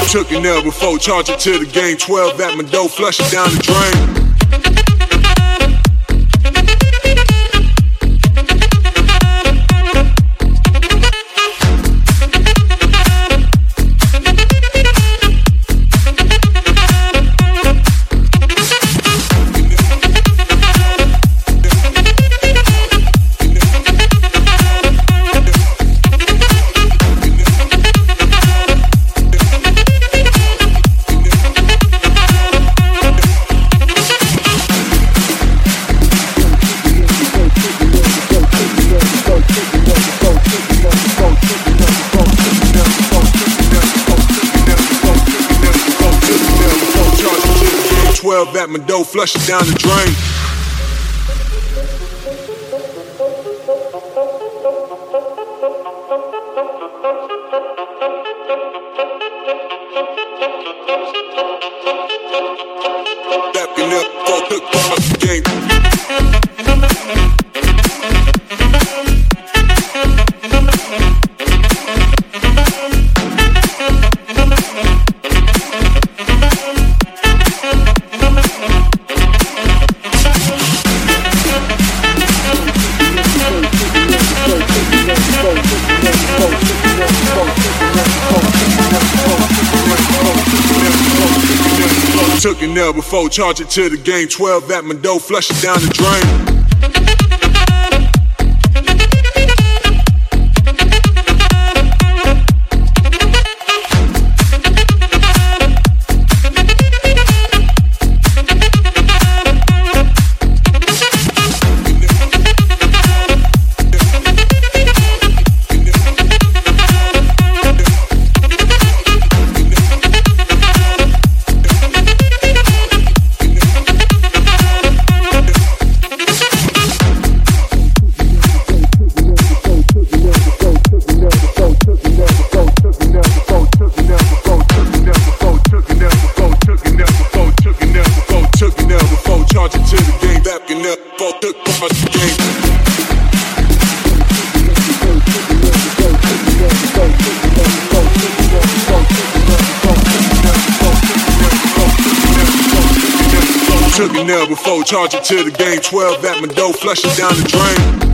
Took it now before, charge it to the game. 12 at my door, flush it down the drain. At my door, flush it down the drain. Backing up, fuck the game. Took it now before, charge it to the game. 12 at my door, flush it down the drain. Took it now before, charge it to the game. 12 at my door, flush it down the drain.